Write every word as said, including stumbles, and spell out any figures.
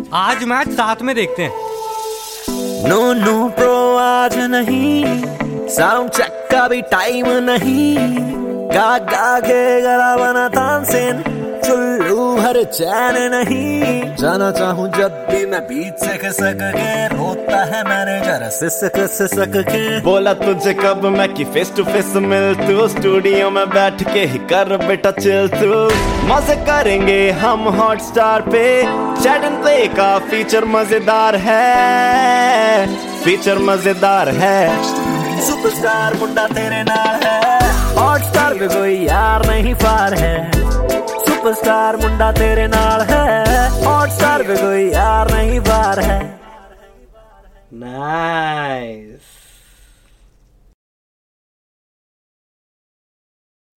आज मैच साथ में देखते हैं। नो नो प्रो आज नहीं, साउंड चेक का भी टाइम नहीं, गा गा के गला बना तानसेन, चुल्लू भर चैन नहीं, जाना चाहूँ जब भी मैं बीच से खिसक के, रोता है मैनेजर सिसक सिसक के। बोला तुझे कब मैं कि फेस टू फेस मिल तू, स्टूडियो में बैठ के ही कर बेटा चिल तू, मजे करेंगे हम हॉटस्टार पे, चैट एंड प्ले का फीचर मजेदार है, फीचर मजेदार है। सुपरस्टार मुंडा तेरे नाल है, हॉटस्टार पे कोई यार नहीं पार है, सुपरस्टार मुंडा तेरे नाल है, हॉटस्टार पे कोई यार नहीं पार है। नाइस।